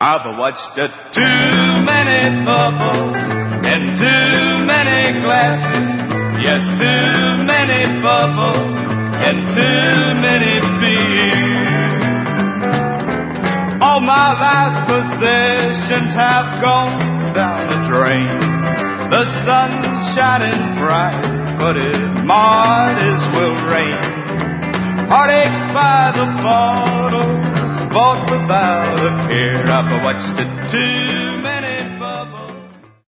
I've watched too many bubbles and too many glasses. Yes, too many bubbles and too many beers. All my life's possessions have gone down the drain. The sun's shining bright, but it might as well rain. Heartaches by the bottles, bought without a care. I've watched it too many